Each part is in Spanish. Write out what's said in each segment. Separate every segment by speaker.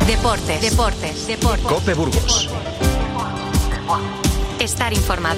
Speaker 1: Deportes.
Speaker 2: COPE Burgos.
Speaker 1: Estar informado.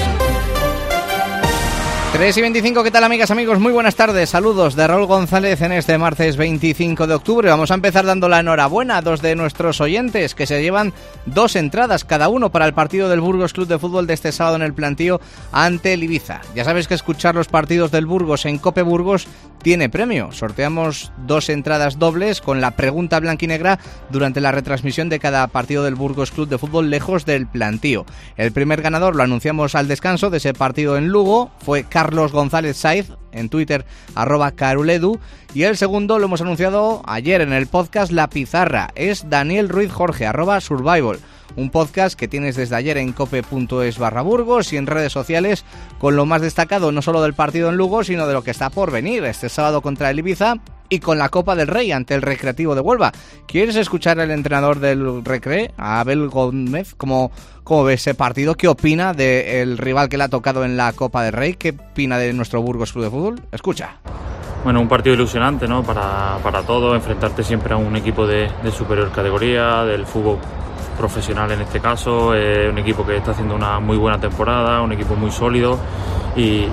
Speaker 3: 3:25, ¿qué tal, amigas, amigos? Muy buenas tardes, saludos de Raúl González en este martes 25 de octubre. Vamos a empezar dando la enhorabuena a dos de nuestros oyentes que se llevan 2 entradas cada uno para el partido del Burgos Club de Fútbol de este sábado en el Plantío ante el Ibiza. Ya sabéis que escuchar los partidos del Burgos en COPE Burgos tiene premio. Sorteamos 2 entradas dobles con la pregunta blanquinegra durante la retransmisión de cada partido del Burgos Club de Fútbol lejos del Plantío. El primer ganador lo anunciamos al descanso de ese partido en Lugo, fue Carlos González Saiz, en Twitter @caruledu, y el segundo lo hemos anunciado ayer en el podcast La Pizarra, es Daniel Ruiz Jorge, @survival. Un podcast que tienes desde ayer en cope.es/Burgos y en redes sociales con lo más destacado no solo del partido en Lugo, sino de lo que está por venir este sábado contra el Ibiza y con la Copa del Rey ante el Recreativo de Huelva. ¿Quieres escuchar al entrenador del Recre, a Abel Gómez? ¿Cómo ve ese partido? ¿Qué opina del rival que le ha tocado en la Copa del Rey? ¿Qué opina de nuestro Burgos Club de Fútbol? Escucha.
Speaker 4: Bueno, un partido ilusionante, ¿no? Para todo, enfrentarte siempre a un equipo de superior categoría, del fútbol profesional en este caso, un equipo que está haciendo una muy buena temporada, un equipo muy sólido y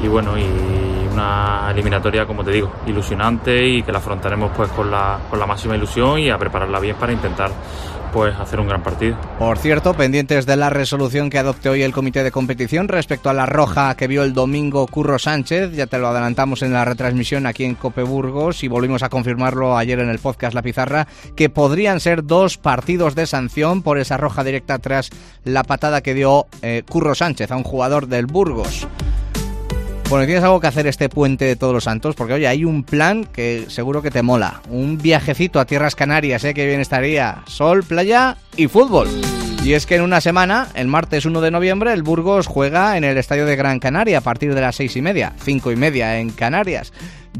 Speaker 4: una eliminatoria, como te digo, ilusionante, y que la afrontaremos pues con la máxima ilusión y a prepararla bien para intentar pues hacer un gran partido.
Speaker 3: Por cierto, pendientes de la resolución que adopte hoy el comité de competición respecto a la roja que vio el domingo Curro Sánchez. Ya te lo adelantamos en la retransmisión aquí en COPE Burgos y volvimos a confirmarlo ayer en el podcast La Pizarra, que podrían ser 2 partidos de sanción por esa roja directa tras la patada que dio Curro Sánchez a un jugador del Burgos. Bueno, ¿tienes algo que hacer este puente de Todos los Santos? Porque, oye, hay un plan que seguro que te mola. Un viajecito a Tierras Canarias, que bien estaría. Sol, playa y fútbol. Y es que en una semana, el martes 1 de noviembre, el Burgos juega en el Estadio de Gran Canaria a partir de las 6:30, 5:30 en Canarias.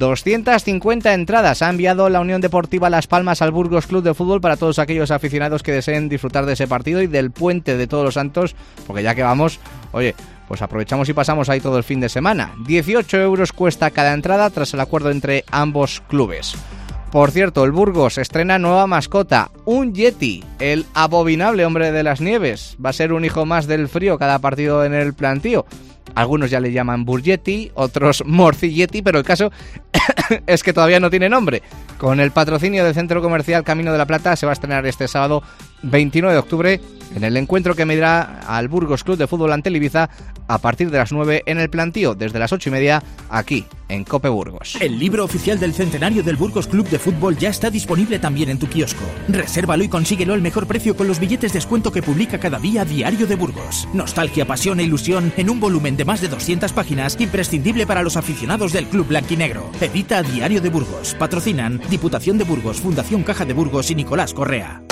Speaker 3: 250 entradas ha enviado la Unión Deportiva Las Palmas al Burgos Club de Fútbol para todos aquellos aficionados que deseen disfrutar de ese partido y del puente de Todos los Santos, porque ya que vamos, oye, pues aprovechamos y pasamos ahí todo el fin de semana. 18 euros cuesta cada entrada tras el acuerdo entre ambos clubes. Por cierto, el Burgos estrena nueva mascota, un Yeti, el abominable hombre de las nieves. Va a ser un hijo más del frío cada partido en el Plantío. Algunos ya le llaman Burgeti, otros Morcilleti, pero el caso es que todavía no tiene nombre. Con el patrocinio del Centro Comercial Camino de la Plata se va a estrenar este sábado 29 de octubre en el encuentro que medirá al Burgos Club de Fútbol ante el Ibiza a partir de las 9 en el Plantío, desde las 8:30 aquí en COPE Burgos.
Speaker 5: El libro oficial del centenario del Burgos Club de Fútbol ya está disponible también en tu kiosco. Resérvalo y consíguelo al mejor precio con los billetes de descuento que publica cada día Diario de Burgos. Nostalgia, pasión e ilusión en un volumen de más de 200 páginas, imprescindible para los aficionados del Club Blanquinegro. Edita Diario de Burgos. Patrocinan Diputación de Burgos, Fundación Caja de Burgos y Nicolás Correa.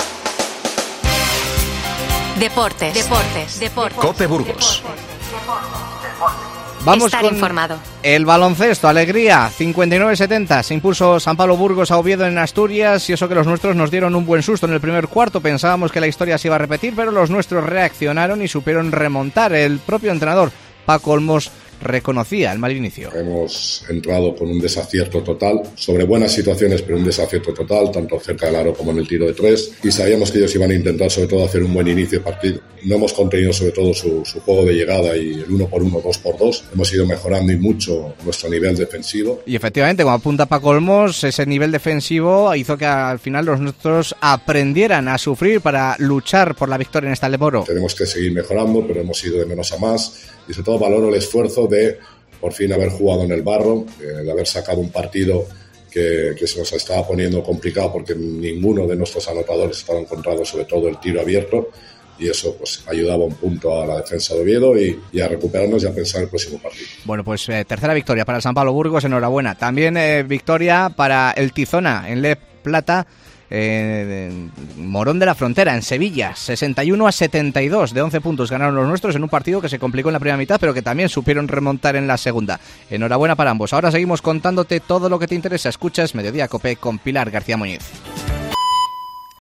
Speaker 1: Deportes.
Speaker 2: COPE Burgos.
Speaker 3: Vamos
Speaker 1: Estar
Speaker 3: con
Speaker 1: informado.
Speaker 3: El baloncesto, alegría, 59-70, se impuso San Pablo Burgos a Oviedo en Asturias, y eso que los nuestros nos dieron un buen susto en el primer cuarto. Pensábamos que la historia se iba a repetir, pero los nuestros reaccionaron y supieron remontar. El propio entrenador, Paco Olmos, reconocía el mal inicio.
Speaker 6: Hemos entrado con un desacierto total, sobre buenas situaciones, pero un desacierto total, tanto cerca del aro como en el tiro de 3, y sabíamos que ellos iban a intentar sobre todo hacer un buen inicio de partido. No hemos contenido sobre todo su juego de llegada y el 1x1, 2x2. Hemos ido mejorando y mucho nuestro nivel defensivo.
Speaker 3: Y efectivamente, como apunta Paco Olmos, ese nivel defensivo hizo que al final los nuestros aprendieran a sufrir para luchar por la victoria en esta Leboro.
Speaker 6: Tenemos que seguir mejorando, pero hemos ido de menos a más, y sobre todo valoro el esfuerzo de por fin haber jugado en el barro, de haber sacado un partido que se nos estaba poniendo complicado porque ninguno de nuestros anotadores estaba encontrando sobre todo el tiro abierto, y eso pues ayudaba un punto a la defensa de Oviedo y a recuperarnos y a pensar el próximo partido.
Speaker 3: Bueno, pues tercera victoria para el San Pablo Burgos, enhorabuena. También victoria para el Tizona en Le Plata, Morón de la Frontera, en Sevilla, 61-72, de 11 puntos ganaron los nuestros en un partido que se complicó en la primera mitad, pero que también supieron remontar en la segunda. Enhorabuena para ambos. Ahora seguimos contándote todo lo que te interesa. Escuchas Mediodía Cope con Pilar García Muñiz.